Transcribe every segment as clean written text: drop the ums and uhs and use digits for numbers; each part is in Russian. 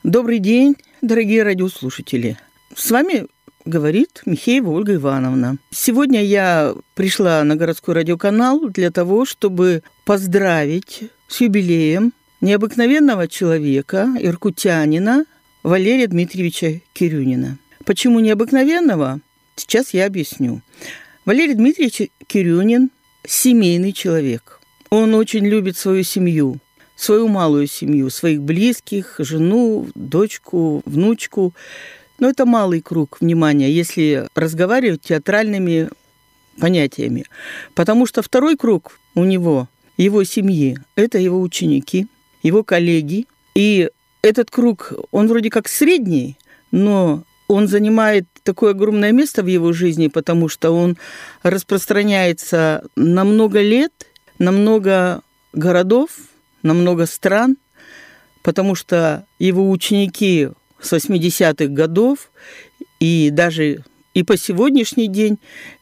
Добрый день, дорогие радиослушатели. С вами говорит Михеева Ольга Ивановна. Сегодня я пришла на городской радиоканал для того, чтобы поздравить с юбилеем необыкновенного человека, иркутянина Валерия Дмитриевича Кирюнина. Почему необыкновенного? Сейчас я объясню. Валерий Дмитриевич Кирюнин – семейный человек. Он очень любит свою семью, свою малую семью, своих близких, жену, дочку, внучку. Но это малый круг внимания, если разговаривать театральными понятиями. Потому что второй круг у него, его семьи, это его ученики, его коллеги. И этот круг, он вроде как средний, но он занимает такое огромное место в его жизни, потому что он распространяется на много лет, на много городов, на много стран, потому что его ученики с 80-х годов и даже и по сегодняшний день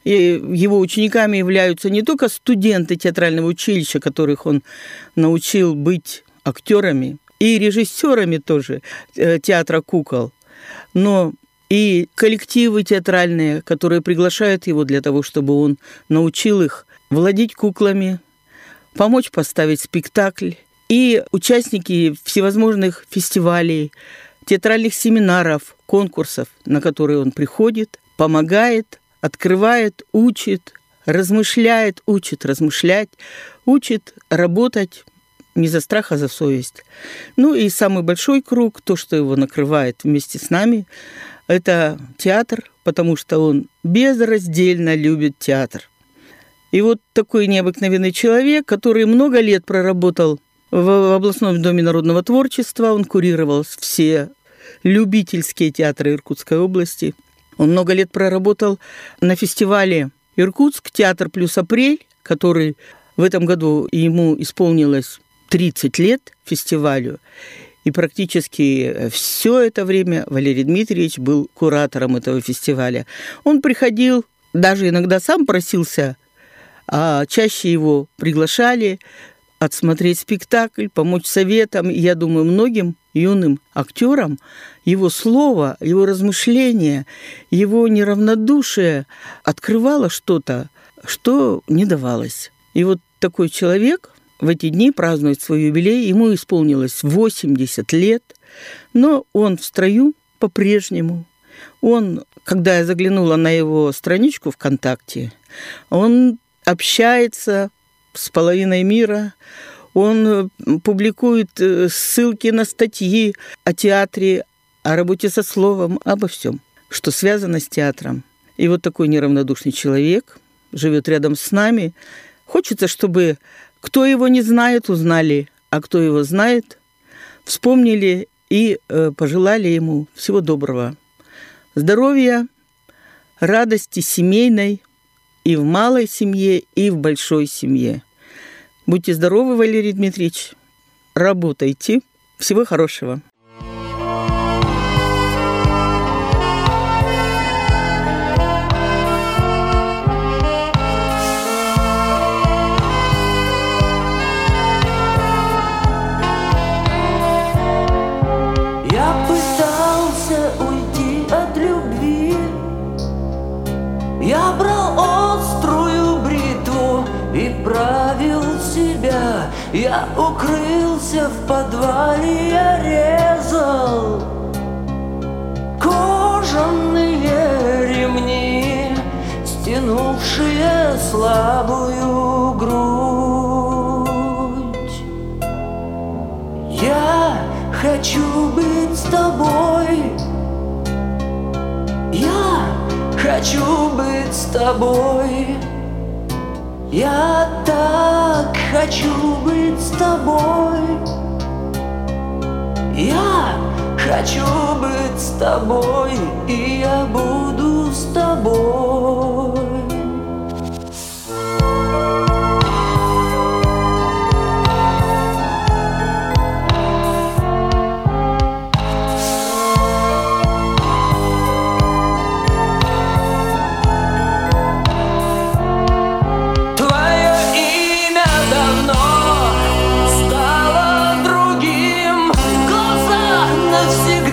его учениками являются не только студенты театрального училища, которых он научил быть актерами, и режиссерами тоже театра кукол, но и коллективы театральные, которые приглашают его для того, чтобы он научил их владеть куклами, помочь поставить спектакль, и участники всевозможных фестивалей, театральных семинаров, конкурсов, на которые он приходит, помогает, открывает, учит, размышляет, учит размышлять, учит работать не за страх, а за совесть. Ну и самый большой круг, то, что его накрывает вместе с нами, это театр, потому что он безраздельно любит театр. И вот такой необыкновенный человек, который много лет проработал в областном доме народного творчества, он курировал все любительские театры Иркутской области. Он много лет проработал на фестивале «Иркутск. Театр плюс апрель», который в этом году ему исполнилось 30 лет фестивалю. И практически все это время Валерий Дмитриевич был куратором этого фестиваля. Он приходил, даже иногда сам просился, а чаще его приглашали отсмотреть спектакль, помочь советам. И я думаю, многим юным актерам его слово, его размышления, его неравнодушие открывало что-то, что не давалось. И вот такой человек в эти дни празднует свой юбилей, ему исполнилось 80 лет, но он в строю по-прежнему. Он, когда я заглянула на его страничку ВКонтакте, он общается с половиной мира, он публикует ссылки на статьи о театре, о работе со словом, обо всем, что связано с театром. И вот такой неравнодушный человек живет рядом с нами. Хочется, чтобы кто его не знает, узнали, а кто его знает, вспомнили и пожелали ему всего доброго. Здоровья, радости семейной и в малой семье, и в большой семье. Будьте здоровы, Валерий Дмитриевич. Работайте. Всего хорошего. Я пытался уйти от любви. Я брал острую бритву и правил себя. Я укрылся в подвале, я резал кожаные ремни, стянувшие слабую грудь. Я хочу быть с тобой. Я хочу быть с тобой. Я так хочу быть с тобой. Я хочу быть с тобой, и я буду с тобой. Навсегда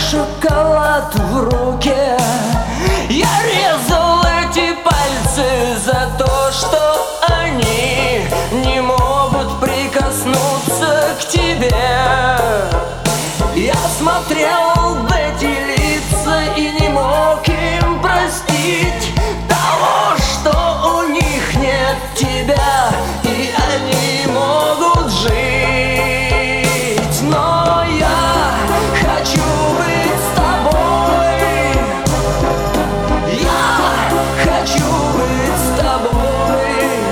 шоколад в руке. Я резал эти пальцы за то, что они не могут прикоснуться к тебе. Я смотрел в эти лица и не мог им простить того, что у них нет тебя, и они могут жить. Но я хочу быть с тобой. Я хочу быть с тобой.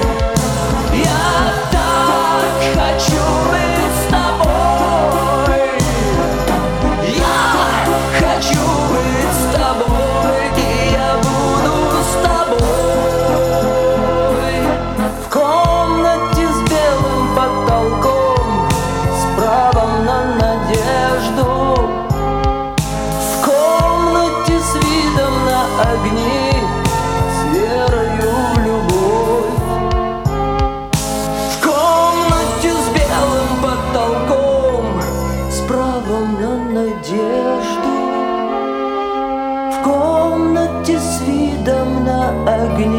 Я так хочу быть с тобой. Я хочу быть с тобой, и я буду с тобой. В комнате с белым потолком, с правом на надежду. В комнате с видом на огни, с верою в любовь. В комнате с белым потолком, с правом на надежду. В комнате с видом на огни,